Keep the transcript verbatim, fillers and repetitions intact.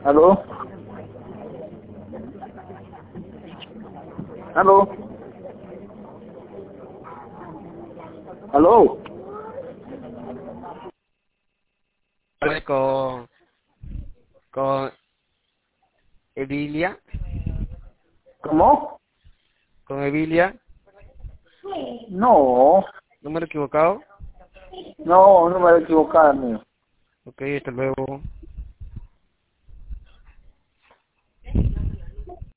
¿Aló? ¿Aló? ¿Aló? Con, con Evilia, ¿Cómo? con Evilia, No, número equivocado. no, no me he equivocado, mío. Ok, hasta luego.